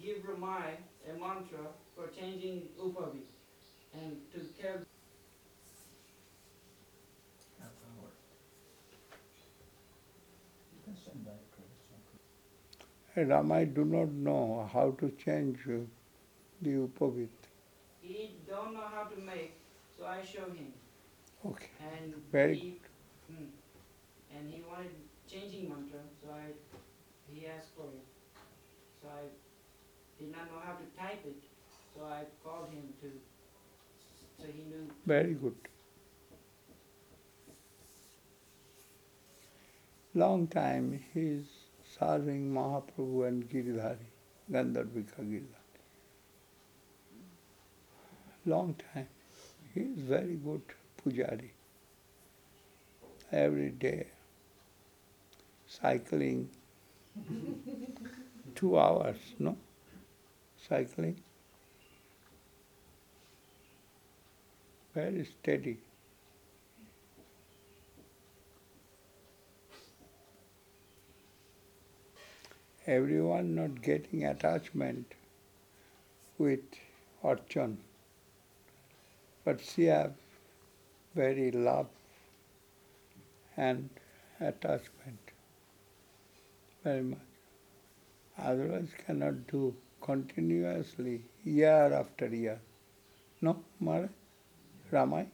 give Ramai a mantra for changing Upavit and to care. Half hour. You can send back to it. Ramai do not know how to change the Upavit. He don't know how to make, so I show him. Okay. And Very he, and he wanted changing mantra, so he asked for it. So I did not know how to type it, so I called him so he knew. Very good. Long time he is serving Mahaprabhu and Giridhari, Gandharvika Giridhari. Long time. He is very good pujari. Every day cycling 2 hours, no? Cycling. Very steady. Everyone not getting attachment with Archan, but she have very love and attachment, very much. Otherwise cannot do continuously year after year. No, Maharaj? Ramai?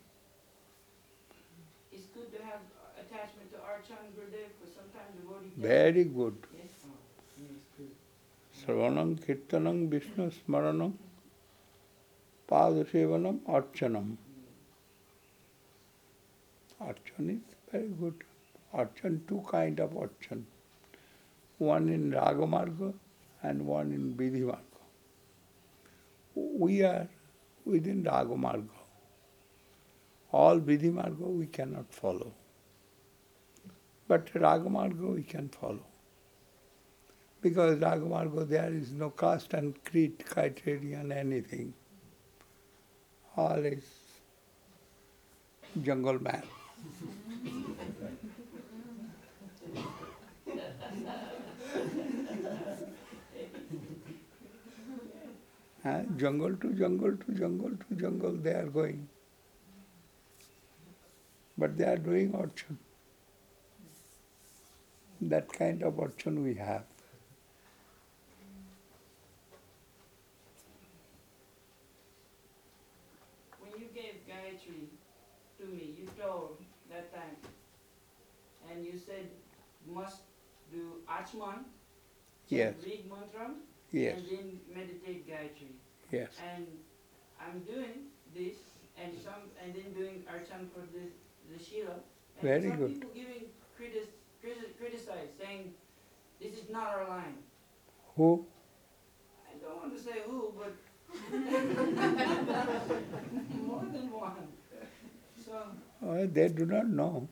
It's good to have attachment to Archan Gurudev, because sometimes devotee. Very good. Yes, it's good. Sravanam, Kirtanam, Vishnu Smaranam, Padasevanam, Archanam. Archan is very good. Archan, two kind of Archan. One in Ragamarga and one in Vidhimarga. We are within Ragamarga. All Vidhimarga we cannot follow. But Ragamarga we can follow. Because Ragamarga there is no caste and creed criterion, anything. All is jungle man. Jungle to jungle to jungle to jungle they are going. But they are doing Archan. That kind of Archan we have. When you gave Gayatri to me, you told that time, and you said must do Achman, Yes. read mantram, Yes. and then meditate Gayatri. Yes. And I'm doing this, and then doing Archan for the Shila. And Very some good. people giving criticize, saying this is not our line. Who? I don't want to say who, but more than one. So They do not know.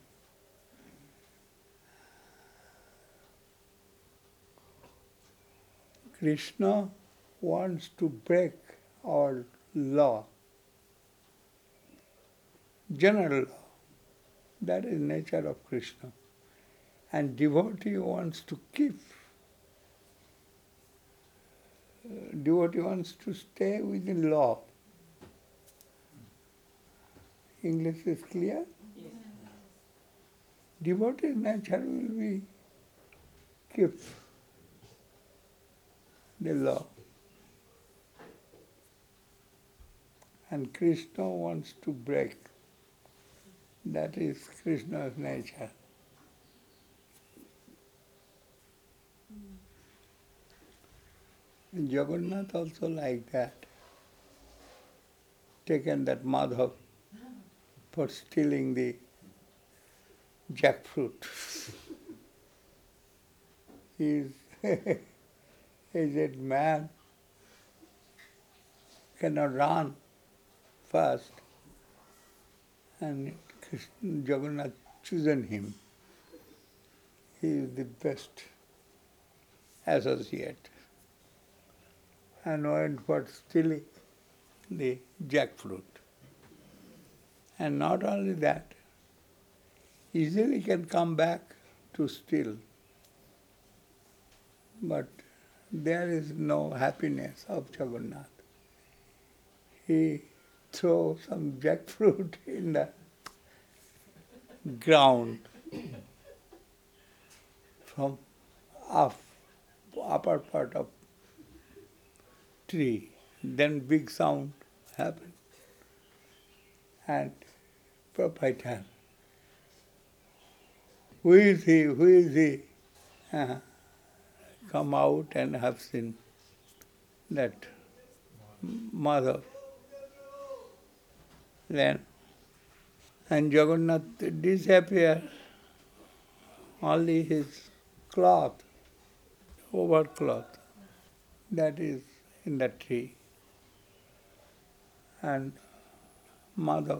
Krishna wants to break our law, general law. That is nature of Krishna. And devotee wants to keep. Devotee wants to stay within law. English is clear? yes. Devotee nature will be keep the law. And Krishna wants to break. That is Krishna's nature. And Jagannath also like that. Taken that Madhav for stealing the jackfruit. He is aged man, cannot run fast, and Jagannath chosen him. He is the best associate. And went for stealing the jackfruit. And not only that, easily can come back to steal. But there is no happiness of Jagannath. He throws some jackfruit in the ground from up, upper part of tree. Then big sound happened. And Prabhupada, who is he? Who is he? Come out and have seen that mother. Then, and Jagannath disappear, only his cloth, overcloth, that is in the tree. And mother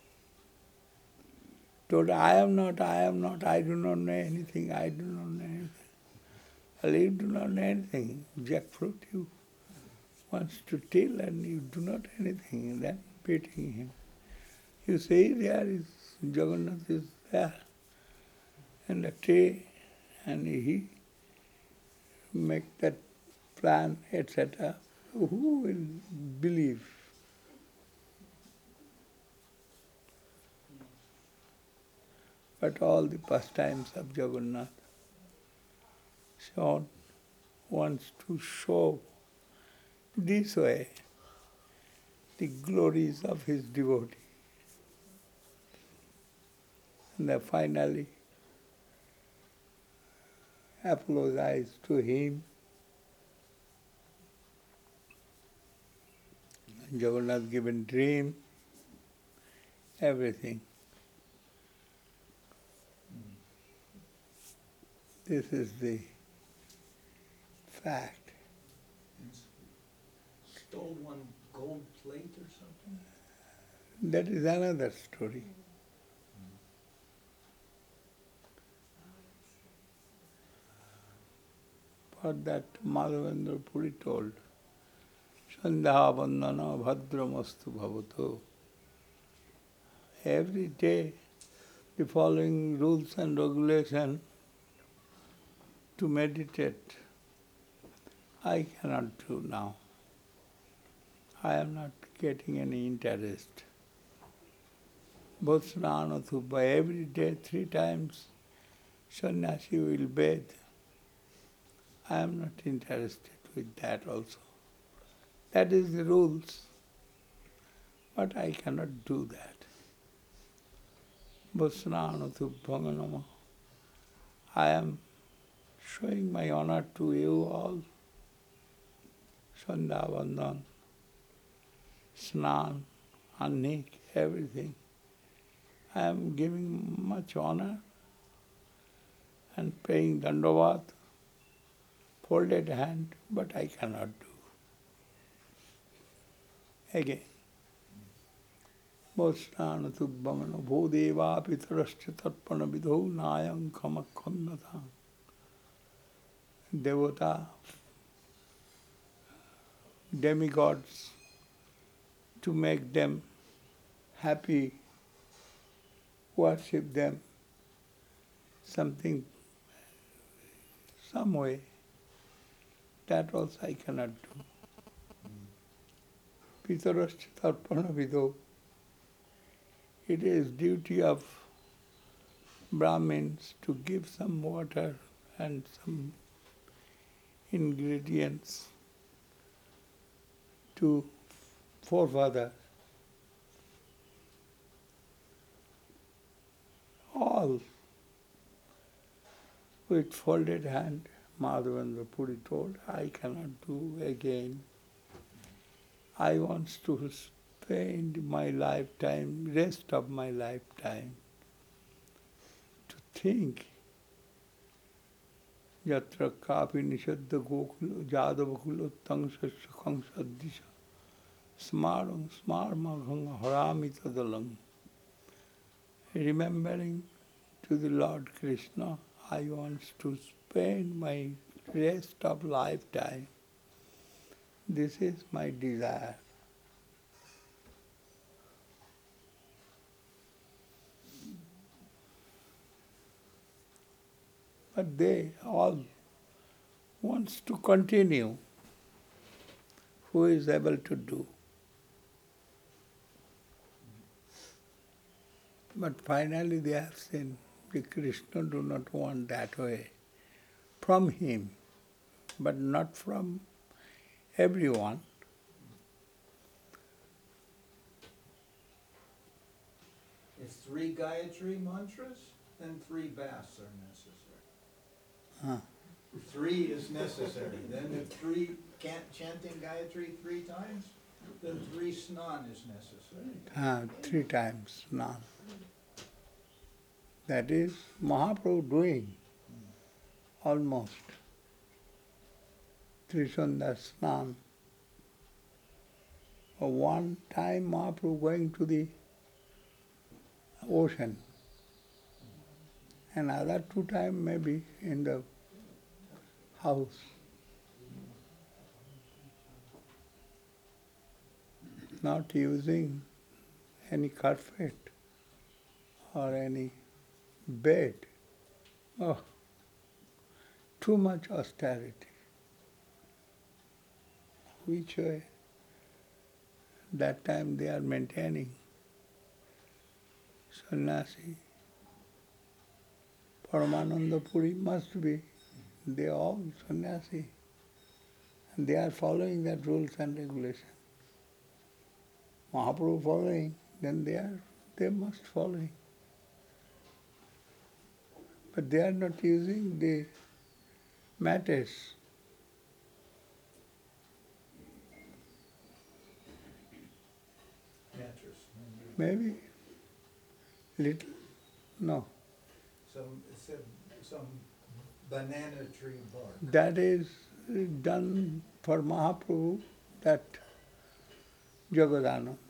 told, I am not, I do not know anything, I do not know anything. Well, you do not know anything. Jackfruit you wants to till and you do not know anything. Then beating him. You see, there is Jagannath is there in the tree, and he make that plan, etc. Who will believe? But all the pastimes of Jagannath shown wants to show this way the glories of his devotee. And then finally apologize to him. Jagannath given dream, everything. This is the fact. Stole one gold plate or something? That is another story. For that Madhavendra Puri told, Sandhya Vandana Bhadramastu Bhavato. Every day the following rules and regulations to meditate, I cannot do now. I am not getting any interest. Bhusnana Thubba, every day 3 times sannyasi will bathe. I am not interested with that also. That is the rules. But I cannot do that. Bhusnana Thubbanganama. I am showing my honor to you all. Sandhya Vandan, Snan, Annik, everything. I am giving much honor and paying dandavat, folded hand, but I cannot do. Again. Bhusnana Tubbamana Bhodeva Pitarascha Tarpana Vidho Nayam Kamakkhandata. Devata, demigods, to make them happy, worship them, something, some way. That also I cannot do. Pitarascha Tarpana Vidho. It is duty of Brahmins to give some water and some ingredients to forefathers. All with folded hand, Madhavendra Puri told, I cannot do again. I want to spend my lifetime, rest of my lifetime, to think. Yatra kapi nishadda gokulo jadavakulo tangsasya kangsaddisha smarang smarmaghang harami tadalang. Remembering to the Lord Krishna, I want to spend my rest of lifetime. This is my desire. But they all wants to continue, who is able to do. But finally they have seen that Krishna do not want that way from him, but not from everyone. If 3 Gayatri mantras, then 3 baths are necessary. Huh. 3 is necessary. Then if 3 chanting Gayatri 3 times, then 3 snan is necessary. 3 times now. That is Mahaprabhu doing almost. Trisandha Snan. One time Mahaprabhu going to the ocean. Another 2 times maybe in the house. Not using any carpet or any bed. Oh, too much austerity. Which way? That time they are maintaining sannyasi. Paramananda Puri must be, they are all sannyasi. And they are following that rules and regulations. Mahaprabhu following, then they must follow. But they are not using the matters. Mattress. Maybe little, no. Some banana tree bark. That is done for Mahaprabhu, that Jagadananda.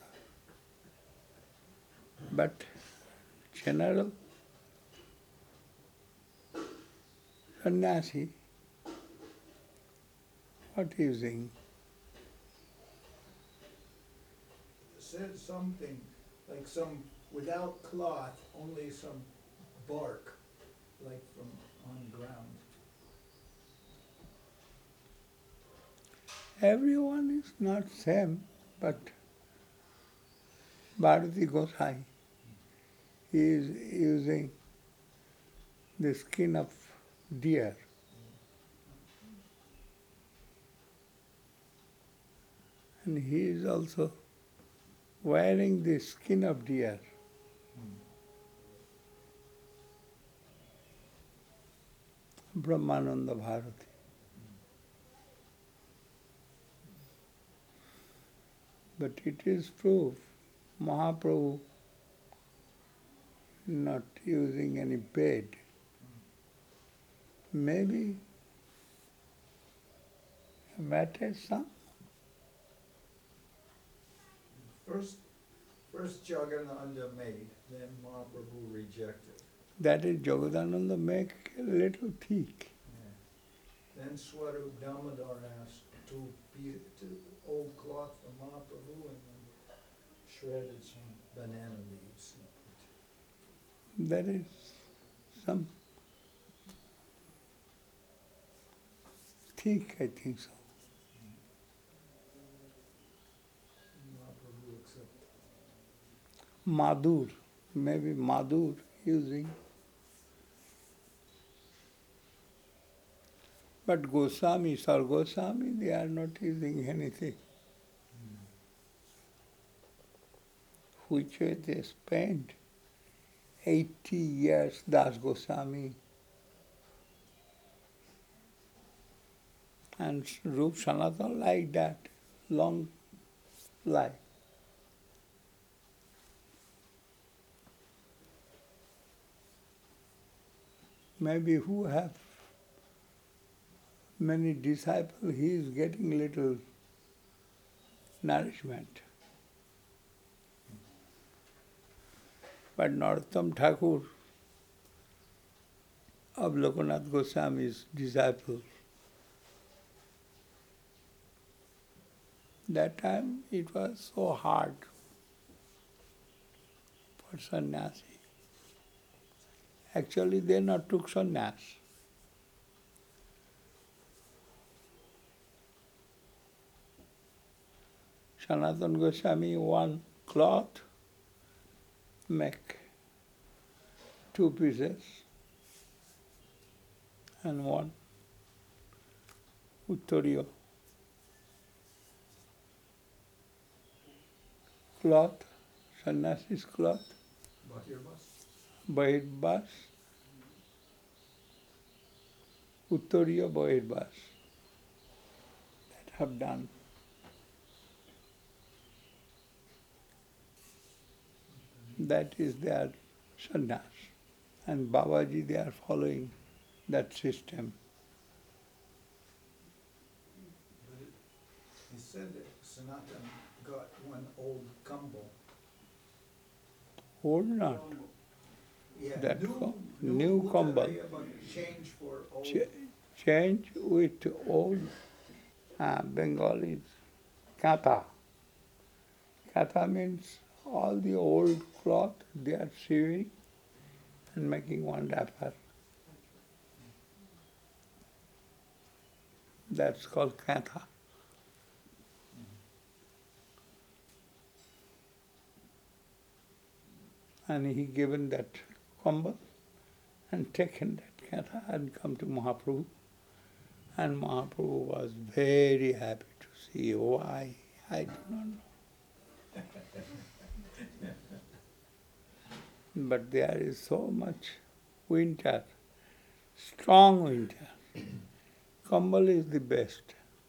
But general sannyasi, what using? Said something like some without cloth, only some bark, like from on ground. Everyone is not same, but Bharati Gosai is using the skin of deer. And he is also wearing the skin of deer. Brahmananda Bharati. But it is proof Mahaprabhu not using any bed. Maybe a mattress, some. First Jagadananda made, then Mahaprabhu rejected. That is Jagadananda make a little thick. Yeah. Then Swarup Damodar asked to old cloth from Mahaprabhu and then shredded some banana leaves. That is some thick, I think so. Mahaprabhu accepted. Madhur, maybe Madhur using. But Goswami, Sar Goswami, they are not using anything. Which way they spent 80 years, Das Goswami and Rup Sanatana like that, long life. Maybe who have many disciples, he is getting little nourishment. But Narottam Thakur of Lokanath Goswami's disciple, that time it was so hard for sannyasi. Actually, they not took sannyas. Sanatana Goswami, one cloth, make two pieces, and one Uttoriya cloth, sannyasi's cloth, Bahirbas, Uttoriya Bahirbas, that have done. That is their sannyas. And Babaji, they are following that system. He said that Sanatan got one old Kumbal. Old not. Yeah, That new new Kumbal. Uttaraya, but change for old. Change with old Bengalis. Katha. Katha means all the old cloth they are sewing and making one wrapper. That's called katha. And he given that kumbal and taken that katha and come to Mahaprabhu. And Mahaprabhu was very happy to see why, I do not know. But there is so much winter, strong winter. Kumbal is the best.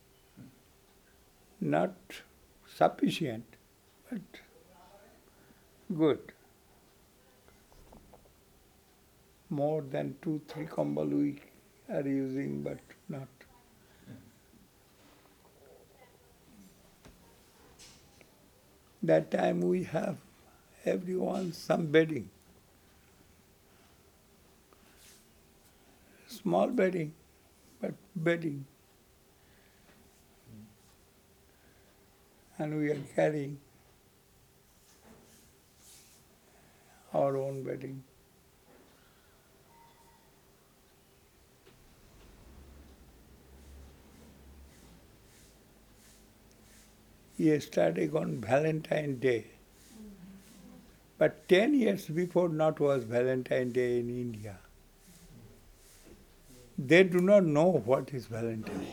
Not sufficient, but good. More than 2-3 kumbal we are using, but not. That time we have everyone some bedding. Small bedding, but bedding. And we are carrying our own bedding. Yesterday on Valentine's Day. But 10 years before not was Valentine's Day in India. They do not know what is Valentine.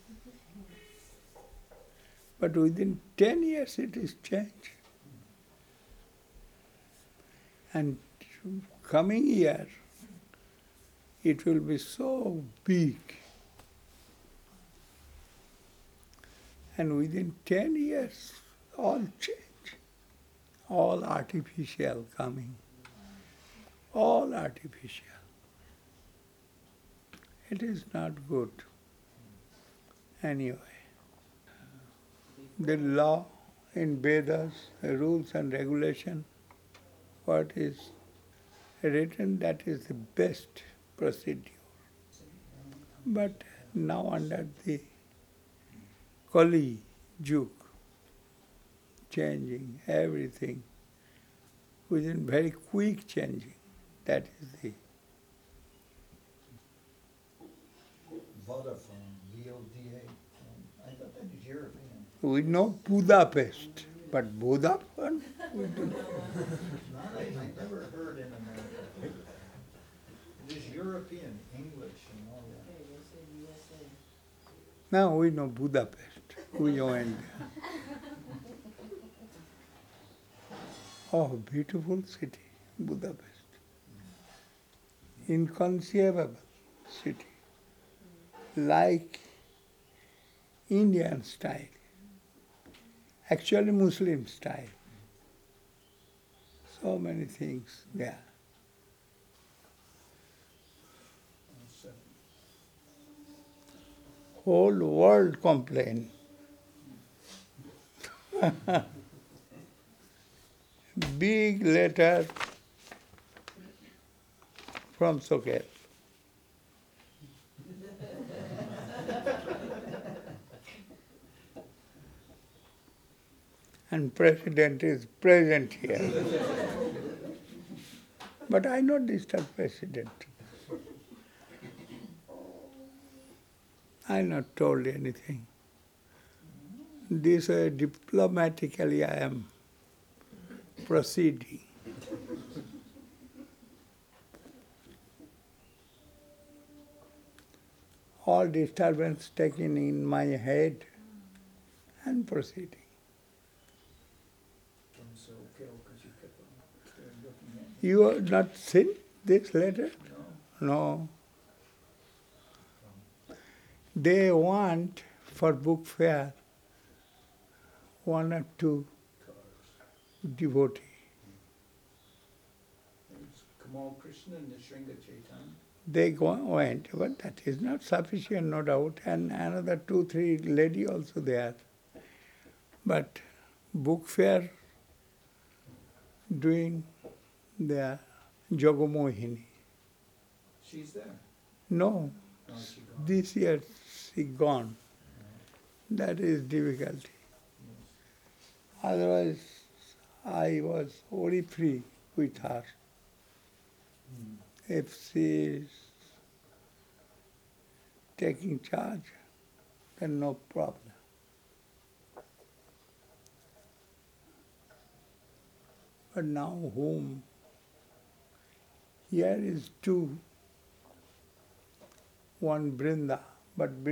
But within 10 years it is changed. And coming year, it will be so big. And within 10 years, all change. All artificial coming. All artificial. It is not good. Anyway, the law in Vedas, the rules and regulation, what is written, that is the best procedure. But now under the Kali Yug, changing everything, within very quick changing, that is the Vodafone, VODA. I thought that was European. we know Budapest, but Vodafone, we do not. I never heard in America. It is European, English and all that. Hey, they said USA. Now we know Budapest. We went there. Oh, beautiful city, Budapest. Inconceivable city. Like Indian style. Actually Muslim style. So many things there. Whole world complain. Big letter from Soket. And President is present here. But I not disturb President. I not told anything. this way diplomatically I am proceeding. All disturbance taken in my head and proceeding. So, okay, because you kept on looking at me. You have not seen this letter? No. No. They want for book fair 1 or 2 Cars. devotees. There's Kamal Krishna and the Shringa Chaitanya. They went, but that is not sufficient, no doubt, and another 2, 3 lady also there. But book fair doing the Jagamohini. She's there. No, Oh, she gone. this year she gone. That is difficulty. Yes. Otherwise, I was very free with her. Mm. If she is taking charge, then no problem. But now whom? Here is 2, one Brinda, but